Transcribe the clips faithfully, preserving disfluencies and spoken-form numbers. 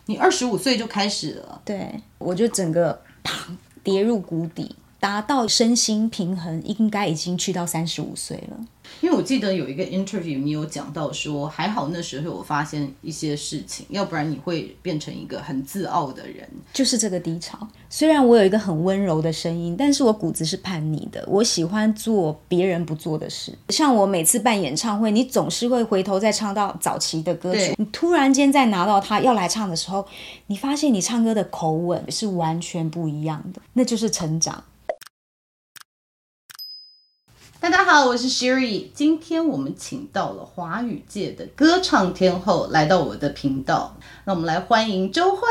你二十五岁就开始了？ 对，我就整个砰跌入谷底，达到身心平衡应该已经去到三十五岁了。 因为我记得有一个 interview 你有讲到说，还好那时候我发现一些事情，要不然你会变成一个很自傲的人。 就是这个低潮，虽然我有一个很温柔的声音，但是我骨子是叛逆的，我喜欢做别人不做的事。像我每次办演唱会，你总是会回头再唱到早期的歌曲，你突然间再拿到它要来唱的时候，你发现你唱歌的口吻是完全不一样的，那就是成长。 大家好，我是 Sherry， 今天我们请到了华语界的歌唱天后来到我的频道，那我们来欢迎周蕙。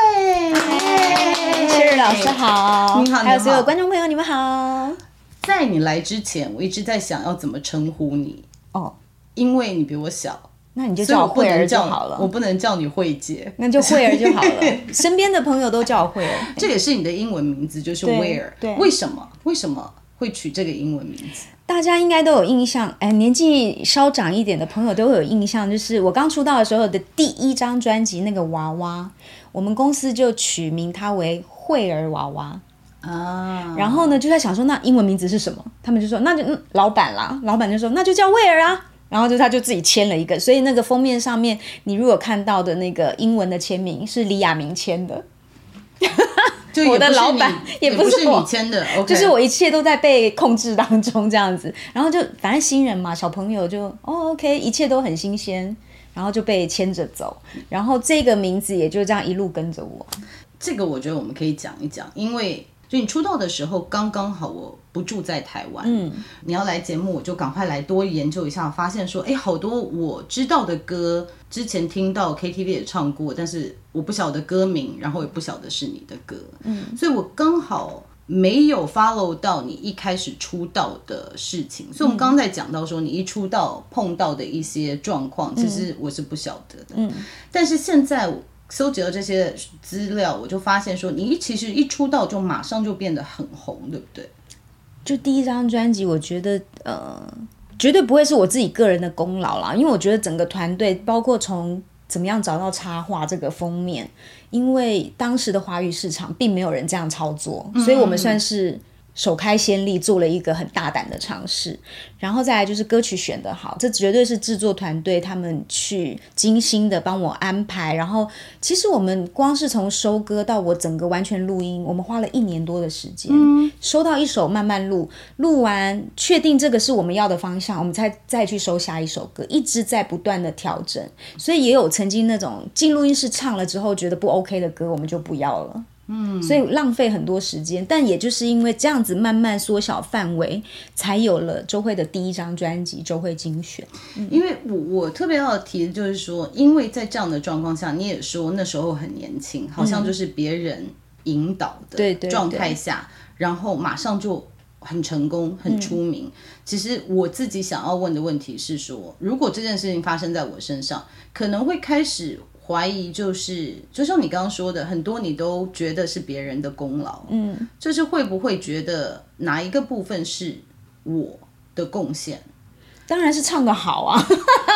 Sherry 老师好， 你好， 还有所有观众朋友你们好。 在你来之前，我一直在想要怎么称呼你哦，因为你比我小， 那你就叫我蕙儿就好了。 我不能叫你蕙姐， 那就蕙儿就好了。身边的朋友都叫我蕙儿， 这也是你的英文名字，就是 Where。对，为什么？为什么会取这个英文名字？ 大家应该都有印象，哎，年纪稍长一点的朋友都会有印象，就是我刚出道的时候的第一张专辑那个娃娃，我们公司就取名它为蕙儿娃娃啊。然后呢，就在想说那英文名字是什么？他们就说那就、嗯、老板啦，老板就说那就叫蕙儿啊。然后就他就自己签了一个，所以那个封面上面你如果看到的那个英文的签名是李亚明签的。 就我的老板也不是你签的、okay、 就是我一切都在被控制当中这样子，然后就反正新人嘛，小朋友就哦 OK， 一切都很新鲜，然后就被牵着走，然后这个名字也就这样一路跟着我。 这个我觉得我们可以讲一讲，因为就你出道的时候刚刚好我不住在台湾，嗯，你要来节目我就赶快来多研究一下，发现说哎，好多我知道的歌之前听到 K T V 也唱过，但是我不晓得歌名，然后也不晓得是你的歌，嗯，所以我刚好没有 follow 到你一开始出道的事情，所以我们刚刚在讲到说你一出道碰到的一些状况，其实我是不晓得的，嗯，但是现在搜集了这些资料，我就发现说你其实一出道就马上就变得很红，对不对？ 就第一张专辑我觉得呃，绝对不会是我自己个人的功劳啦，因为我觉得整个团队包括从怎么样找到插画这个封面，因为当时的华语市场并没有人这样操作，所以我们算是首开先例，做了一个很大胆的尝试。然后再来就是歌曲选得好，这绝对是制作团队他们去精心的帮我安排。然后其实我们光是从收歌到我整个完全录音，我们花了一年多的时间，嗯，收到一首慢慢录，录完确定这个是我们要的方向，我们才再去收下一首歌，一直在不断的调整。所以也有曾经那种进录音室唱了之后觉得不 OK 的歌，我们就不要了。嗯，所以浪费很多时间，但也就是因为这样子慢慢缩小范围，才有了周蕙的第一张专辑《周蕙精选》。 嗯、因为我我特别要提的就是说，因为在这样的状况下，你也说那时候很年轻，好像就是别人引导的状态下，嗯、然后马上就很成功、很出名。嗯、其实我自己想要问的问题是说，如果这件事情发生在我身上，可能会开始怀疑，就是就像你刚刚说的，很多你都觉得是别人的功劳，嗯，就是会不会觉得哪一个部分是我的贡献？ 当然是唱得好啊。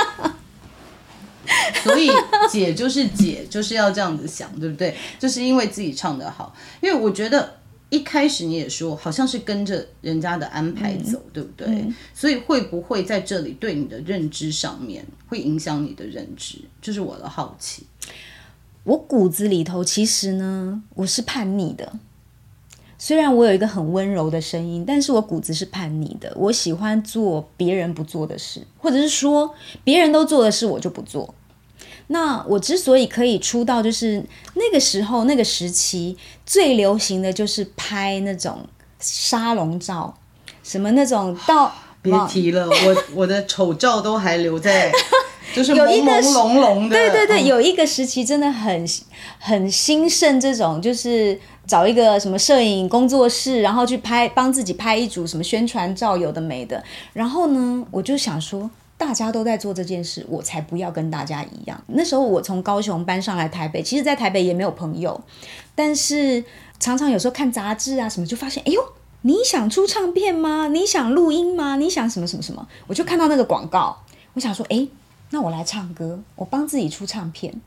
所以姐就是姐，就是要这样子想，对不对？就是因为自己唱得好，因为我觉得一开始你也说好像是跟着人家的安排走，嗯、对不对？嗯、所以会不会在这里对你的认知上面会影响你的认知？就是我的好奇。 我骨子里头其实呢，我是叛逆的。虽然我有一个很温柔的声音，但是我骨子是叛逆的。我喜欢做别人不做的事，或者是说别人都做的事我就不做。那我之所以可以出道，就是那个时候那个时期最流行的就是拍那种沙龙照，什么那种到别提了，我我的丑照都还留在，就是朦朦胧胧的。 对对对，有一个时期真的很很兴盛这种，就是找一个什么摄影工作室，然后去拍，帮自己拍一组什么宣传照，有的没的。然后呢，我就想说，大家都在做这件事，我才不要跟大家一样。那时候我从高雄搬上来台北，其实在台北也没有朋友，但是常常有时候看杂志啊什么，就发现哎呦，你想出唱片吗？你想录音吗？你想什么什么什么？我就看到那个广告，我想说哎，那我来唱歌，我帮自己出唱片。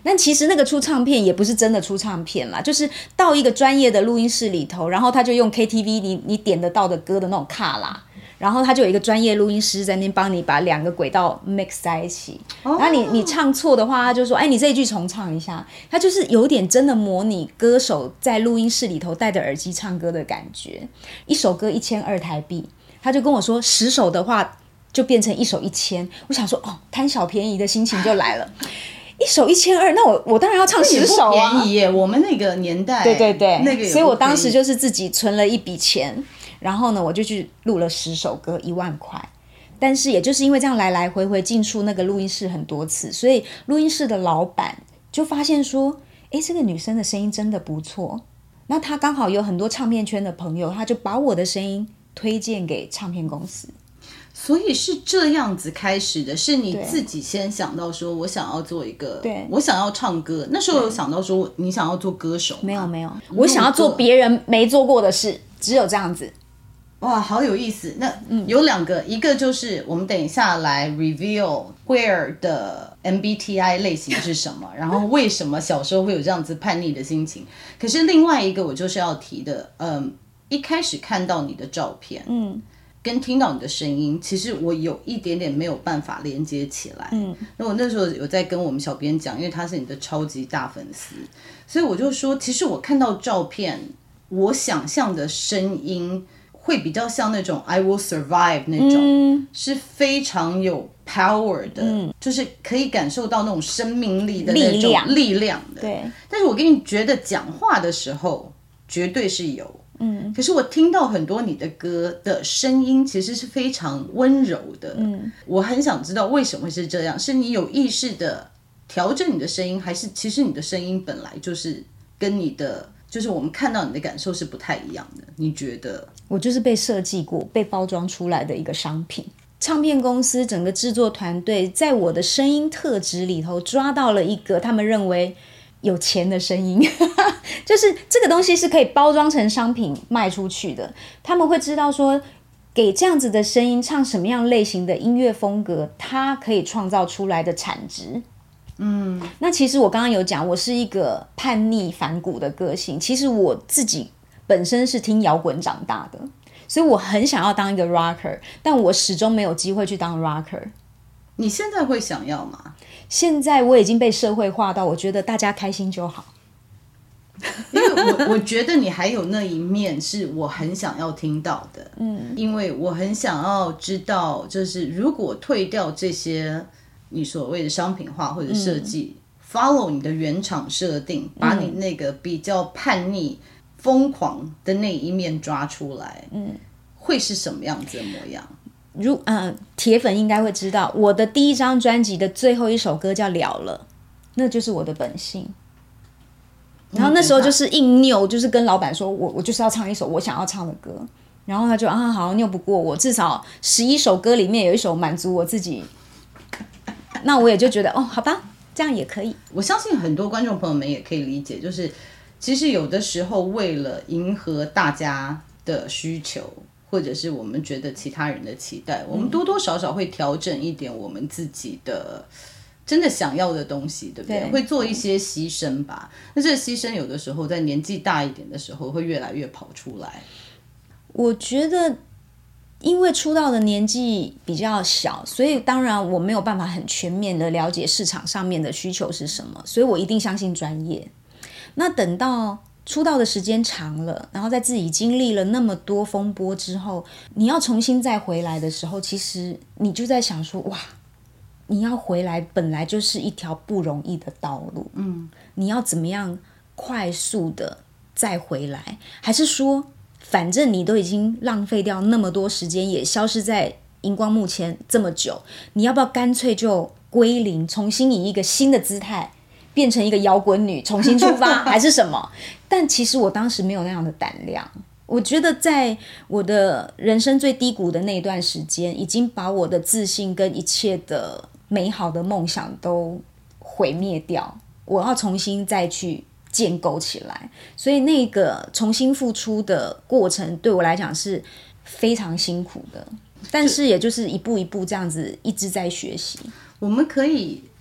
但其实那个出唱片也不是真的出唱片啦，就是到一个专业的录音室里头，然后他就用 K T V 你你点得到的歌的那种卡啦，然后他就有一个专业录音师在那边帮你把两个轨道 mix 在一起，然后你你唱错的话，他就说，哎，你这一句重唱一下，他就是有点真的模拟歌手在录音室里头戴着耳机唱歌的感觉。一首歌一千二台币，他就跟我说十首的话就变成一首一千，我想说哦，贪小便宜的心情就来了。一首一千二，那我我当然要唱十首啊！ 便宜耶，我们那个年代， 对对对， 那个， 所以我当时就是自己存了一笔钱，然后呢，我就去录了十首歌，一万块。但是也就是因为这样来来回回进出那个录音室很多次，所以录音室的老板就发现说，哎，这个女生的声音真的不错。那他刚好有很多唱片圈的朋友，他就把我的声音推荐给唱片公司。 所以是这样子开始的，是你自己先想到说我想要做一个， 对， 我想要唱歌。那时候有想到说你想要做歌手吗？ 没有没有，我想要做别人没做过的事，只有这样子。 哇，好有意思。那有两个，一个就是我们等一下来 reveal Where 的 M B T I 类型是什么，然后为什么小时候会有这样子叛逆的心情。可是另外一个我就是要提的，嗯，一开始看到你的照片，嗯，跟听到你的声音，其实我有一点点没有办法连接起来。嗯，那我那时候有在跟我们小编讲，因为他是你的超级大粉丝，所以我就说，其实我看到照片，我想象的声音会比较像那种 I will survive 那种，嗯，是非常有 power 的，嗯，就是可以感受到那种生命力的那种力量, 力量的。 对， 但是我跟你觉得讲话的时候，绝对是有。嗯，可是我听到很多你的歌的声音其实是非常温柔的，嗯，我很想知道为什么会是这样，是你有意识的调整你的声音，还是其实你的声音本来就是跟你的，就是我们看到你的感受是不太一样的？你觉得？ 我就是被设计过、被包装出来的一个商品。唱片公司整个制作团队在我的声音特质里头抓到了一个他们认为有钱的声音就是这个东西是可以包装成商品卖出去的，他们会知道说给这样子的声音唱什么样类型的音乐风格，它可以创造出来的产值。嗯，那其实我刚刚有讲我是一个叛逆反骨的个性，其实我自己本身是听摇滚长大的，所以我很想要当一个 rocker， 但我始终没有机会去当 rocker。 你现在会想要吗？ 现在我已经被社会化到我觉得大家开心就好。 因为我我觉得你还有那一面是我很想要听到的，嗯，因为我很想要知道，就是如果退掉这些你所谓的商品化或者设计，嗯，follow 你的原厂设定，把你那个比较叛逆、疯狂的那一面抓出来，嗯，会是什么样子的模样？ 如嗯，铁粉应该会知道，我的第一张专辑的最后一首歌叫《了了》，那就是我的本性。然后那时候就是硬拗，就是跟老板说我我就是要唱一首我想要唱的歌，然后他就啊好拗不过我，至少十一首歌里面有一首满足我自己，那我也就觉得哦好吧，这样也可以。 我相信很多观众朋友们也可以理解，就是其实有的时候为了迎合大家的需求，或者是我们觉得其他人的期待，我们多多少少会调整一点我们自己的真的想要的东西，对不对？对，会做一些牺牲吧。那这个牺牲有的时候在年纪大一点的时候会越来越跑出来。 我觉得因为出道的年纪比较小，所以当然我没有办法很全面的了解市场上面的需求是什么，所以我一定相信专业。那等到出道的时间长了，然后在自己经历了那么多风波之后，你要重新再回来的时候，其实你就在想说哇，你要回来本来就是一条不容易的道路，嗯，你要怎么样快速的再回来，还是说反正你都已经浪费掉那么多时间，也消失在荧光幕前这么久，你要不要干脆就归零，重新以一个新的姿态变成一个摇滚女重新出发还是什么？但其实我当时没有那样的胆量，我觉得在我的人生最低谷的那段时间，已经把我的自信跟一切的美好的梦想都毁灭掉，我要重新再去建构起来，所以那个重新付出的过程对我来讲是非常辛苦的，但是也就是一步一步这样子一直在学习。 我们可以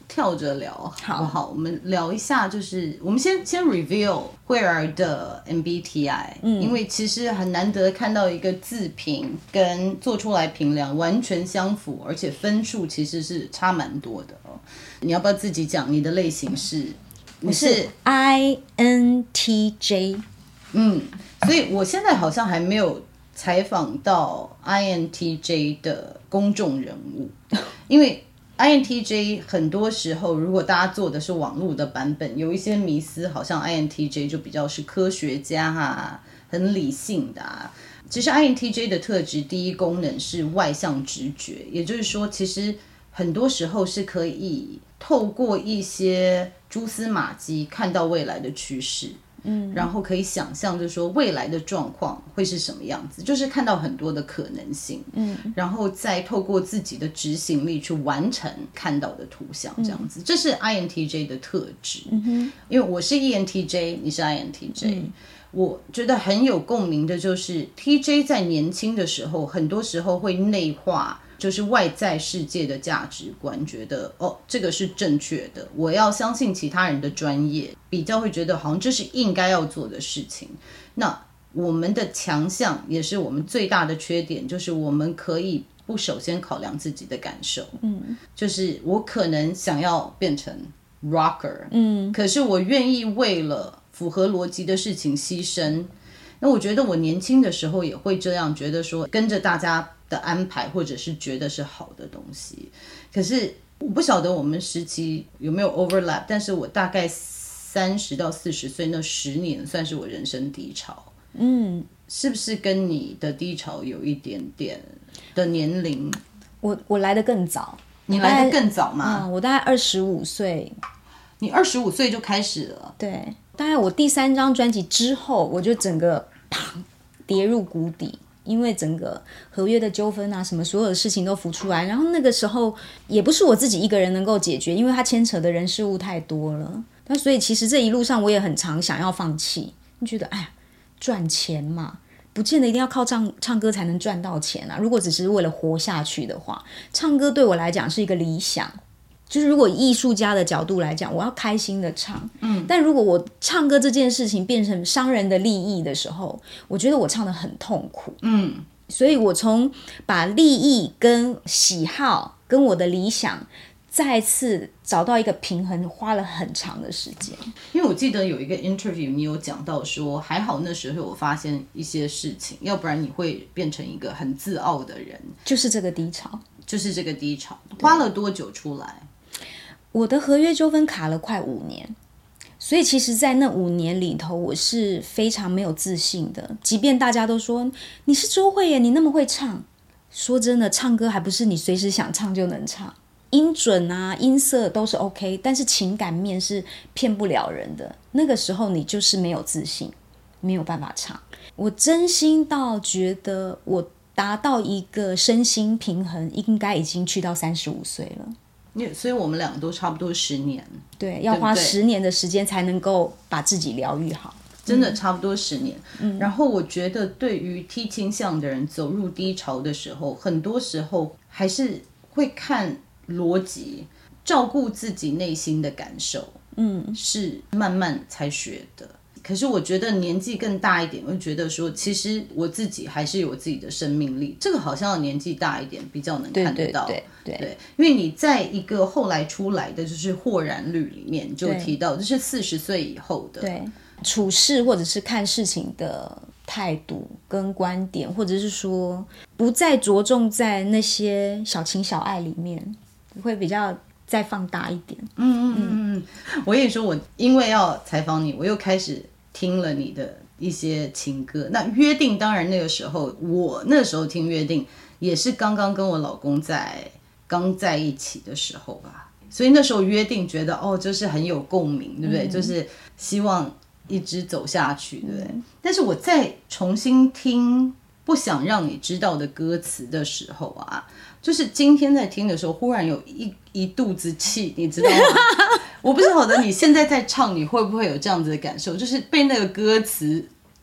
跳着聊好不好？我们聊一下，就是我们先先 review 惠儿的 M B T I，嗯，因为其实很难得看到一个自评跟做出来评量完全相符，而且分数其实是差蛮多的哦。你要不要自己讲你的类型是？ 我是 I N T J， 嗯，所以我现在好像还没有采访到 I N T J 的公众人物，因为 I N T J 很多时候如果大家做的是网络的版本，有一些迷思，好像 I N T J 就比较是科学家啊，很理性的啊。其实 I N T J 的特质第一功能是外向直觉，也就是说其实很多时候是可以透过一些蛛丝马迹看到未来的趋势，嗯，然后可以想象就是说未来的状况会是什么样子，就是看到很多的可能性，嗯，然后再透过自己的执行力去完成看到的图像，这样子，嗯，这是 I N T J 的特质，嗯哼，因为我是 E N T J， 你是 I N T J，嗯，我觉得很有共鸣的就是 T J 在年轻的时候，很多时候会内化。就是外在世界的价值观，觉得哦，这个是正确的，我要相信其他人的专业，比较会觉得好像这是应该要做的事情。那我们的强项也是我们最大的缺点，就是我们可以不首先考量自己的感受，嗯，就是我可能想要变成 rocker， 嗯，可是我愿意为了符合逻辑的事情牺牲。那我觉得我年轻的时候也会这样，觉得说跟着大家的安排，或者是觉得是好的东西。可是我不晓得我们时期有没有 overlap， 但是我大概三十到四十岁那十年算是我人生低潮。嗯，是不是跟你的低潮有一点点的年龄？ 我我来得更早。 你来得更早吗？ 嗯，我大概二十五岁。 你二十五岁就开始了？ 对，大概我第三张专辑之后，我就整个砰跌入谷底。因为整个合约的纠纷啊，什么所有的事情都浮出来，然后那个时候也不是我自己一个人能够解决，因为它牵扯的人事物太多了。那所以其实这一路上我也很常想要放弃，你觉得哎呀，赚钱嘛，不见得一定要靠唱唱歌才能赚到钱啊。如果只是为了活下去的话，唱歌对我来讲是一个理想。就是如果以艺术家的角度来讲，我要开心的唱，嗯，但如果我唱歌这件事情变成商人的利益的时候，我觉得我唱得很痛苦，嗯，所以我从把利益跟喜好跟我的理想再次找到一个平衡，花了很长的时间。 因为我记得有一个 interview 你有讲到说，还好那时候我发现一些事情，要不然你会变成一个很自傲的人。 就是这个低潮， 就是这个低潮，花了多久出来？ 我的合约纠纷卡了快五年，所以其实在那五年里头，我是非常没有自信的。即便大家都说你是周慧耶，你那么会唱，说真的，唱歌还不是你随时想唱就能唱，音准啊、音色都是 OK， 但是情感面是骗不了人的。那个时候你就是没有自信，没有办法唱。我真心到觉得我达到一个身心平衡，应该已经去到三十五岁了。 所以我们两个都差不多十年， 对，要花十年的时间才能够把自己疗愈好， 真的差不多十年。嗯，然后我觉得对于 T 倾向的人走入低潮的时候，很多时候还是会看逻辑，照顾自己内心的感受，嗯，是慢慢才学的。可是我觉得年纪更大一点，我会觉得说，其实我自己还是有自己的生命力。这个好像年纪大一点比较能看得到， 对对 对, 对，因为你在一个后来出来的就是豁然率里面，你就提到这是四十岁以后的， 对，处事或者是看事情的态度跟观点，或者是说不再着重在那些小情小爱里面，会比较再放大一点。 嗯嗯嗯嗯，我跟你说，我因为要采访你，我又开始听了你的一些情歌。那约定当然那个时候，我那时候听约定也是刚刚跟我老公在刚在一起的时候吧，所以那时候约定觉得哦，就是很有共鸣，对不对？嗯、就是希望一直走下去，对不对？嗯、但是我再重新听不想让你知道的歌词的时候啊，就是今天在听的时候，忽然有一一肚子气，你知道吗？我不晓得你现在在唱，你会不会有这样子的感受？就是被那个歌词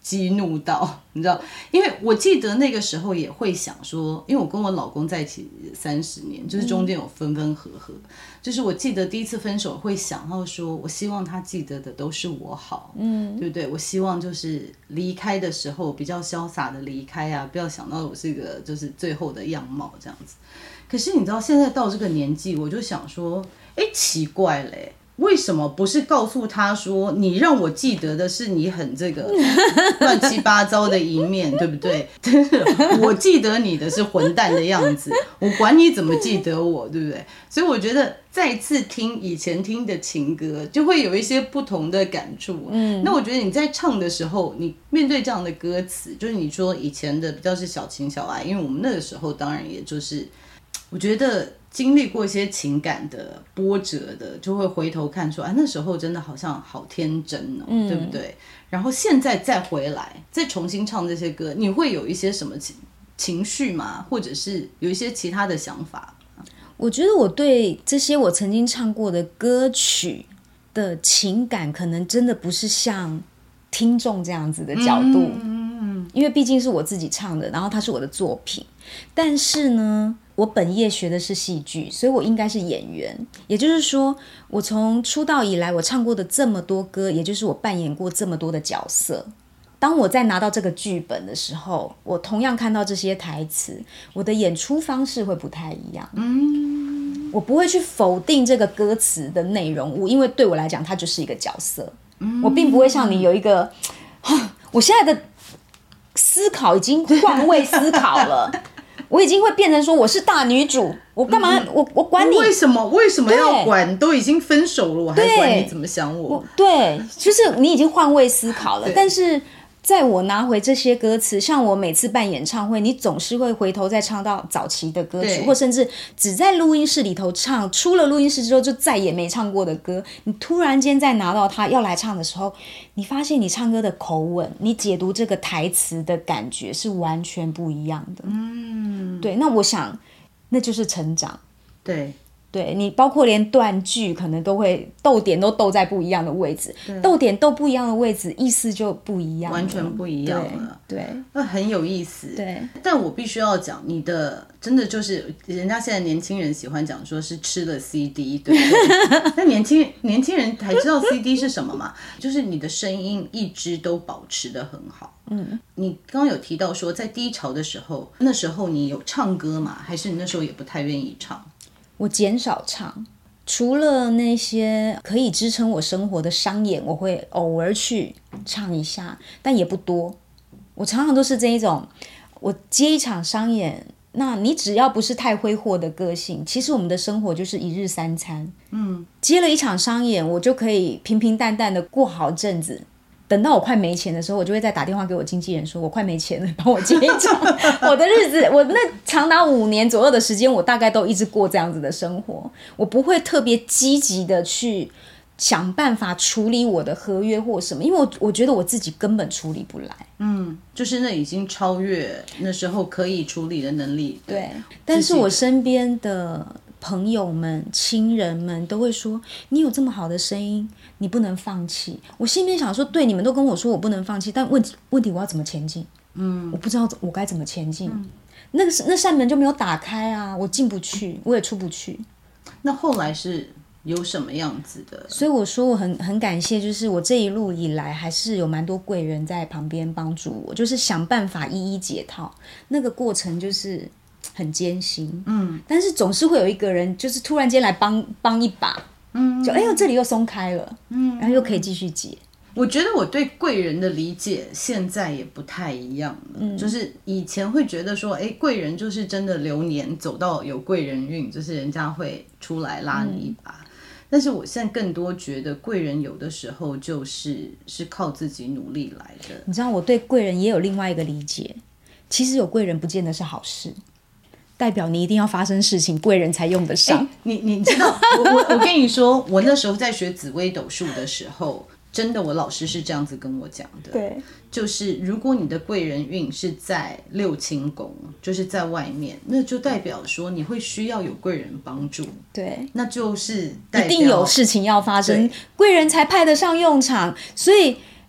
激怒到，你知道，因为我记得那个时候也会想说，因为我跟我老公在一起三十年，就是中间有分分合合，嗯、就是我记得第一次分手会想到说，我希望他记得的都是我好，嗯，对不对？我希望就是离开的时候比较潇洒的离开啊，不要想到我是一个就是最后的样貌这样子。可是你知道，现在到这个年纪，我就想说，哎，奇怪嘞。为什么不是告诉他说，你让我记得的是你很这个乱七八糟的一面，对不对？但是我记得你的是混蛋的样子，我管你怎么记得我，对不对？所以我觉得再次听以前听的情歌，就会有一些不同的感触。嗯，那我觉得你在唱的时候，你面对这样的歌词，就是你说以前的比较是小情小爱，因为我们那个时候当然也就是，我觉得。经历过一些情感的波折的，就会回头看说，啊，那时候真的好像好天真哦，嗯、对不对？然后现在再回来，再重新唱这些歌，你会有一些什么情情绪吗？或者是有一些其他的想法？ 我觉得我对这些我曾经唱过的歌曲的情感，可能真的不是像听众这样子的角度，嗯、因为毕竟是我自己唱的，然后它是我的作品，但是呢。我本业学的是戏剧，所以我应该是演员。也就是说，我从出道以来，我唱过的这么多歌，也就是我扮演过这么多的角色。当我在拿到这个剧本的时候，我同样看到这些台词，我的演出方式会不太一样。嗯，我不会去否定这个歌词的内容，因为对我来讲，它就是一个角色。嗯，我并不会像你有一个，我现在的思考已经换位思考了。我已经会变成说我是大女主，我干嘛？嗯、我我管你为什么？为什么要管？都已经分手了，我还管你怎么想我？ 我对，就是你已经换位思考了。但是在我拿回这些歌词，像我每次办演唱会，你总是会回头再唱到早期的歌曲，或甚至只在录音室里头唱，出了录音室之后就再也没唱过的歌，你突然间再拿到它要来唱的时候，你发现你唱歌的口吻，你解读这个台词的感觉是完全不一样的。嗯，对，那我想那就是成长。 对。 对，你包括连断句可能都会逗点都逗在不一样的位置，逗点逗不一样的位置，意思就不一样了， 完全不一样了。 对， 那很有意思。 对， 但我必须要讲，你的真的就是人家现在年轻人喜欢讲说是吃了 C D， 对不对？那年轻年轻人还知道 C D 是什么吗？就是你的声音一直都保持得很好。嗯，你刚刚有提到说在低潮的时候，那时候你有唱歌吗？还是你那时候也不太愿意唱？ 我减少唱，除了那些可以支撑我生活的商演，我会偶尔去唱一下，但也不多。我常常都是这一种，我接一场商演，那你只要不是太挥霍的个性，其实我们的生活就是一日三餐。嗯，接了一场商演，我就可以平平淡淡的过好阵子。等到我快没钱的时候，我就会再打电话给我经纪人说，我快没钱了，帮我接一场。我的日子，我那长达五年左右的时间，我大概都一直过这样子的生活。我不会特别积极的去想办法处理我的合约或什么，因为我我觉得我自己根本处理不来。嗯， 就是那已经超越那时候可以处理的能力。 对，但是我身边的朋友们、亲人们都会说，你有这么好的声音，你不能放弃。我心里面想说，对，你们都跟我说我不能放弃，但问题问题我要怎么前进？嗯，我不知道我该怎么前进。嗯、那个那扇门就没有打开啊，我进不去，我也出不去。 那后来是有什么样子的？ 所以我说我很很感谢，就是我这一路以来还是有蛮多贵人在旁边帮助我，就是想办法一一解套。那个过程就是很艰辛，嗯，但是总是会有一个人，就是突然间来帮帮一把，嗯，就哎呦这里又松开了，嗯，然后又可以继续解。 我觉得我对贵人的理解现在也不太一样了，嗯，就是以前会觉得说，哎，贵人就是真的流年走到有贵人运，就是人家会出来拉你一把。嗯，但是我现在更多觉得贵人有的时候就是是靠自己努力来的。 你知道我对贵人也有另外一个理解，其实有贵人不见得是好事，代表你一定要发生事情，贵人才用得上。 你你知道，我我我跟你说，我那时候在学紫微斗数的时候，真的我老师是这样子跟我讲的， 对， 就是如果你的贵人运是在六亲宫，就是在外面，那就代表说你会需要有贵人帮助， 对， 那就是代表一定有事情要发生，贵人才派得上用场。所以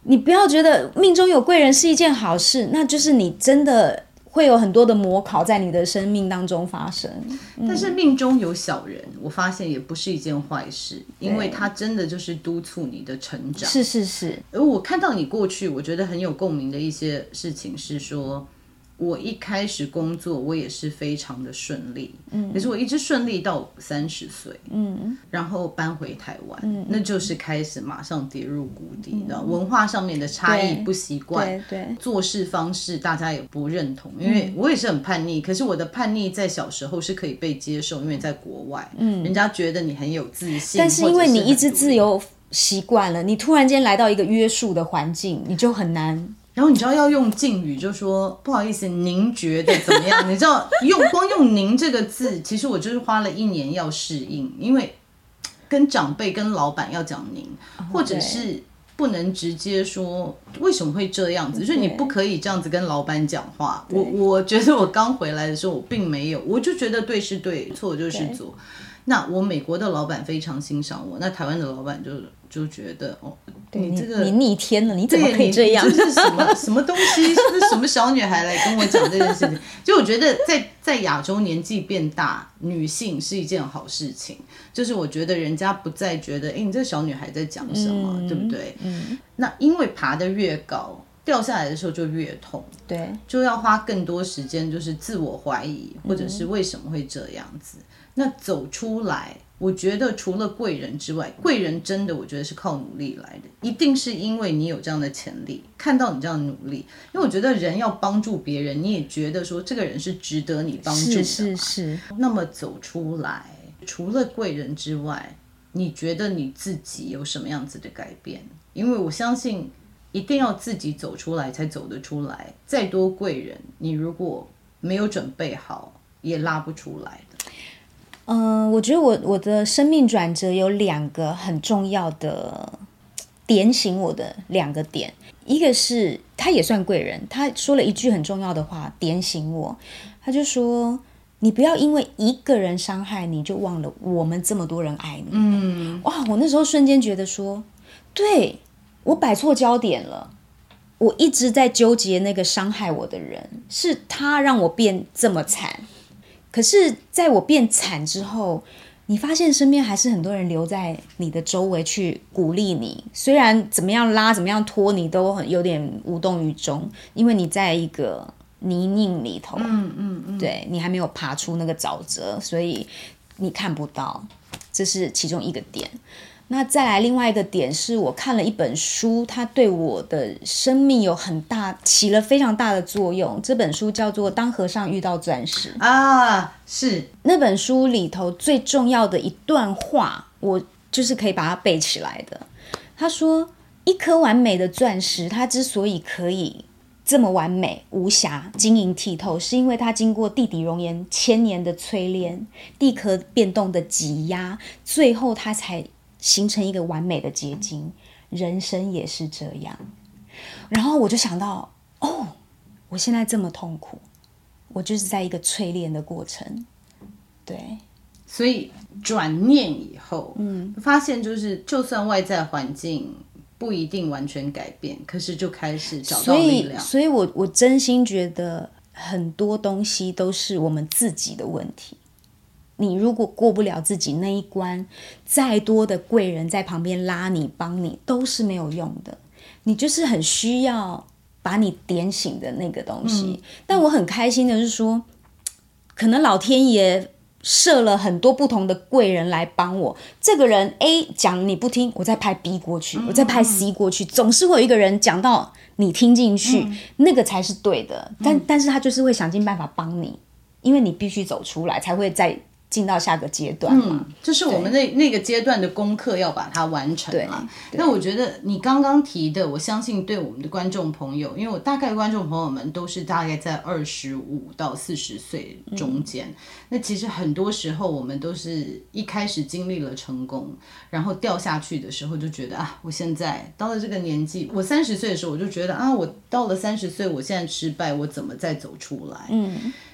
你不要觉得命中有贵人是一件好事，那就是你真的会有很多的模考在你的生命当中发生。 嗯、但是命中有小人，我发现也不是一件坏事，因为它真的就是督促你的成长。 是是是。 而我看到你过去，我觉得很有共鸣的一些事情是说，我一开始工作我也是非常的顺利，嗯，可是我一直顺利到三十岁，嗯，然后搬回台湾，嗯，那就是开始马上跌入谷底的、嗯、文化上面的差异不习惯， 对 对, 对， 做事方式大家也不认同，因为我也是很叛逆，可是我的叛逆在小时候是可以被接受，因为在国外，嗯，人家觉得你很有自信， 但是因为你一直自由习惯了，你突然间来到一个约束的环境，你就很难。 然后你知道要用敬语，就说不好意思，您觉得怎么样？你知道用光用您这个字，其实我就是花了一年要适应，因为跟长辈跟老板要讲您，或者是不能直接说为什么会这样子，就是你不可以这样子跟老板讲话。我我觉得我刚回来的时候，我并没有，我就觉得对是对，错就是错。那我美国的老板非常欣赏我，那台湾的老板就就觉得哦，你这个你逆天了，你怎么可以这样？ 这是什么什么东西？是什么小女孩来跟我讲这件事情？就我觉得在在亚洲年纪变大，女性是一件好事情。就是我觉得人家不再觉得，哎，你这小女孩在讲什么，嗯、对不对？嗯。那因为爬得越高，掉下来的时候就越痛， 对， 就要花更多时间，就是自我怀疑，或者是为什么会这样子。嗯、那走出来。我觉得除了贵人之外，贵人真的我觉得是靠努力来的，一定是因为你有这样的潜力，看到你这样的努力。因为我觉得人要帮助别人，你也觉得说这个人是值得你帮助的嘛。 是是是。 那么走出来，除了贵人之外，你觉得你自己有什么样子的改变？因为我相信一定要自己走出来才走得出来，再多贵人，你如果没有准备好，也拉不出来的。 嗯、呃，我觉得我我的生命转折有两个很重要的点醒我的两个点，一个是他也算贵人，他说了一句很重要的话点醒我，他就说你不要因为一个人伤害你就忘了我们这么多人爱你。嗯，哇，我那时候瞬间觉得说，对，我摆错焦点了，我一直在纠结那个伤害我的人，是他让我变这么惨。可是在我变惨之后，你发现身边还是很多人留在你的周围去鼓励你，虽然怎么样拉怎么样拖你都很有点无动于衷，因为你在一个泥泞里头，嗯嗯嗯，对，你还没有爬出那个沼泽，所以你看不到，这是其中一个点。那再来另外一个点是我看了一本书，它对我的生命有很大起了非常大的作用。这本书叫做《当和尚遇到钻石》 啊，是那本书里头最重要的一段话，我就是可以把它背起来的。他说，一颗完美的钻石，它之所以可以这么完美无瑕、晶莹剔透，是因为它经过地底熔岩千年的淬炼，地壳变动的挤压，最后它才形成一个完美的结晶。人生也是这样。然后我就想到，哦，我现在这么痛苦，我就是在一个淬炼的过程。对， 所以转念以后，嗯，发现就是就算外在环境不一定完全改变，可是就开始找到力量。 所以，所以我我真心觉得很多东西都是我们自己的问题。你如果过不了自己那一关，再多的贵人在旁边拉你帮你都是没有用的，你就是很需要把你点醒的那个东西。嗯、但我很开心的是说，可能老天爷设了很多不同的贵人来帮我，这个人 A 讲你不听，我再派 B 过去，我再派 C 过去，总是会有一个人讲到你听进去，嗯、那个才是对的。但、嗯、但是他就是会想尽办法帮你，因为你必须走出来，才会再进到下个阶段嘛。 嗯，这是我们那那个阶段的功课，要把它完成嘛。那我觉得你刚刚提的，我相信对我们的观众朋友，因为我大概观众朋友们都是大概在二十五到四十岁中间。嗯、那其实很多时候我们都是一开始经历了成功，然后掉下去的时候就觉得啊，我现在到了这个年纪，我三十岁的时候我就觉得啊，我到了三十岁，我现在失败，我怎么再走出来？嗯。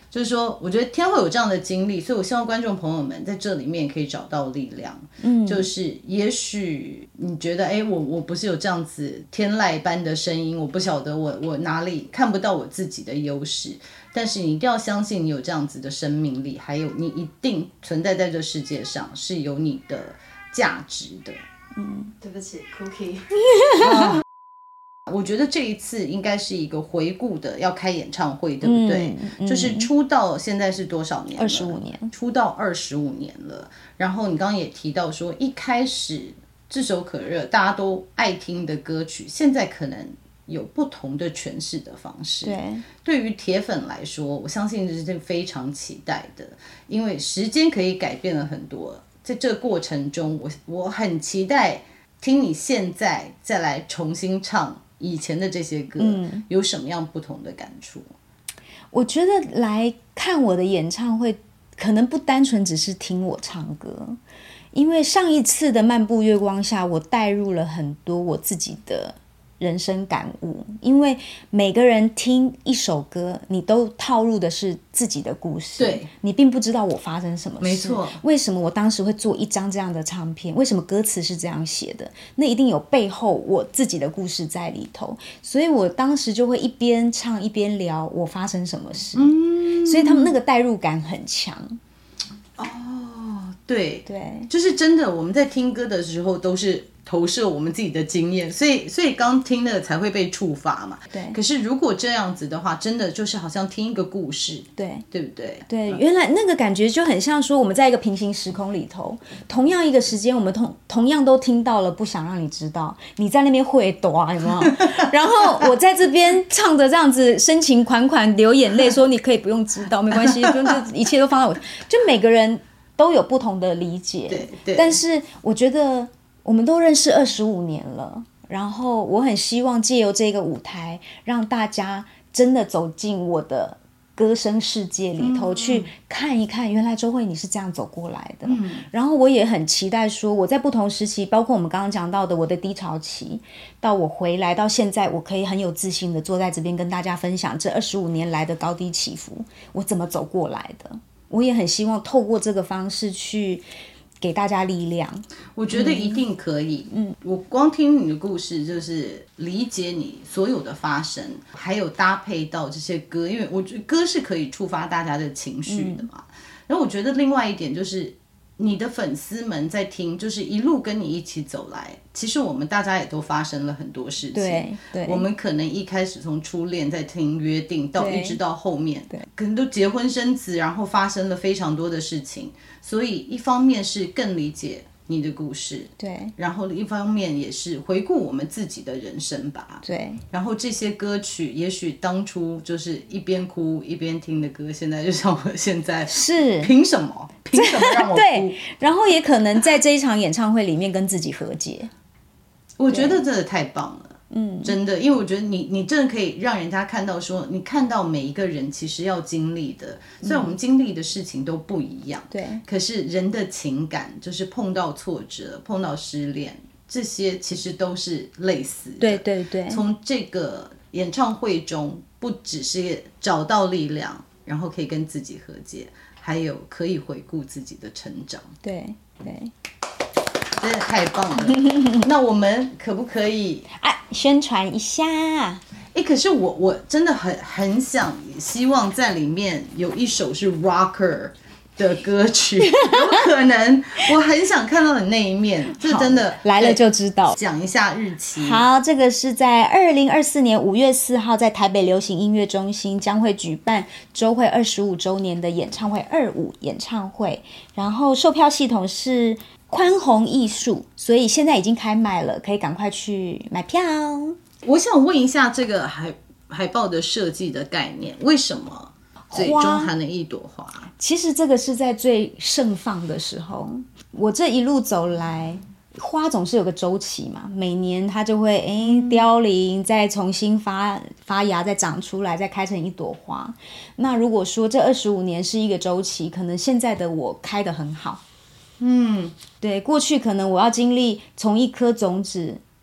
就是说我觉得天会有这样的经历，所以我希望观众朋友们在这里面可以找到力量。嗯，就是也许你觉得哎，我我不是有这样子天籁般的声音，我不晓得我我哪里看不到我自己的优势，但是你一定要相信你有这样子的生命力，还有你一定存在在这世界上是有你的价值的。 嗯，对不起 Cookie 啊我觉得这一次应该是一个回顾的，要开演唱会，对不对？嗯嗯、就是出道现在是多少年了？ 二十五年， 出道二十五年了。然后你刚刚也提到说，一开始炙手可热，大家都爱听的歌曲，现在可能有不同的诠释的方式。 对， 对于铁粉来说，我相信这是非常期待的，因为时间可以改变了很多。在这个过程中，我我很期待听你现在再来重新唱以前的这些歌，嗯、有什么样不同的感触？ 我觉得来看我的演唱会，可能不单纯只是听我唱歌，因为上一次的漫步月光下，我带入了很多我自己的人生感悟，因为每个人听一首歌，你都套入的是自己的故事， 对， 你并不知道我发生什么事， 没错。 为什么我当时会做一张这样的唱片？为什么歌词是这样写的？那一定有背后我自己的故事在里头，所以我当时就会一边唱一边聊我发生什么事，嗯、所以他们那个代入感很强。 哦，对对， 就是真的，我们在听歌的时候都是投射我们自己的经验，所以所以刚听的才会被触发嘛。 对。 可是如果这样子的话，真的就是好像听一个故事， 对， 对不对？ 对，原来那个感觉就很像说我们在一个平行时空里头，同样一个时间，我们同同样都听到了，不想让你知道，你在那边会躲，有没有？然后我在这边唱着这样子深情款款流眼泪，说你可以不用知道，没关系，不用，就一切都放在我，就每个人都有不同的理解， 对对。 但是我觉得我们都认识二十五年了，然后我很希望借由这个舞台，让大家真的走进我的歌声世界里头，嗯、去看一看，原来周慧你是这样走过来的。嗯、然后我也很期待说，我在不同时期，包括我们刚刚讲到的我的低潮期，到我回来到现在，我可以很有自信的坐在这边跟大家分享这二十五年来的高低起伏，我怎么走过来的。我也很希望透过这个方式去给大家力量。 我觉得一定可以。嗯，我光听你的故事，就是理解你所有的发生，还有搭配到这些歌，因为我觉得歌是可以触发大家的情绪的嘛。嗯、然后我觉得另外一点就是，你的粉丝们在听，就是一路跟你一起走来，其实我们大家也都发生了很多事情。 对对， 我们可能一开始从初恋在听约定，到一直到后面，对，可能都结婚生子，然后发生了非常多的事情。所以一方面是更理解你的故事， 对， 然后一方面也是回顾我们自己的人生吧， 对。 然后这些歌曲，也许当初就是一边哭一边听的歌，现在就像我现在是凭什么？凭什么让我哭？ 对，然后也可能在这一场演唱会里面跟自己和解。 我觉得真的太棒了。嗯，真的，因为我觉得你你真的可以让人家看到说，你看到每一个人其实要经历的，虽然我们经历的事情都不一样， 对、嗯， 可是人的情感就是碰到挫折、碰到失恋，这些其实都是类似的。 对对对， 从这个演唱会中，不只是找到力量，然后可以跟自己和解，还有可以回顾自己的成长。 对对。 真的太棒了！那我们可不可以啊宣传一下？ 哎，可是我我真的很很想希望在里面有一首是 rocker 的歌曲，有可能我很想看到你那一面，这真的来了就知道。 讲一下日期。 好，这个是在二零二四年五月四号，在台北流行音乐中心将会举办周慧二十五周年的演唱会二五演唱会，然后售票系统是宽宏艺术，所以现在已经开卖了，可以赶快去买票。 我想问一下，这个海海报的设计的概念，为什么最中含了一朵花？ 其实这个是在最盛放的时候，我这一路走来，花总是有个周期嘛，每年它就会诶凋零，再重新发发芽，再长出来，再开成一朵花。那如果说这二十五年是一个周期，可能现在的我开得很好。嗯，对，过去可能我要经历从一颗种子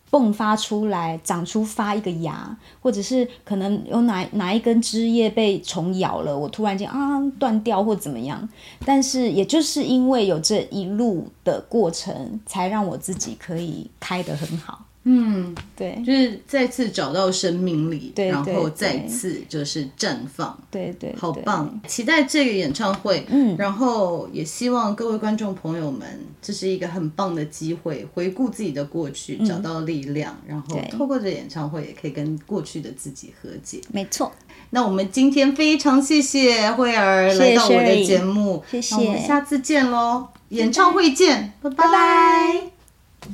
迸发出来，长出发一个芽，或者是可能有哪哪一根枝叶被虫咬了，我突然间啊断掉或怎么样。但是也就是因为有这一路的过程，才让我自己可以开得很好。 嗯， 对， 就是再次找到生命力， 对对然后再次就是绽放， 对对， 好棒！期待这个演唱会，嗯，然后也希望各位观众朋友们，这是一个很棒的机会，回顾自己的过去，找到力量，嗯、然后透过这演唱会，也可以跟过去的自己和解。 没错。 那我们今天非常谢谢慧儿来到我的节目， 谢谢， 那我们下次见喽，演唱会见，拜拜。拜拜。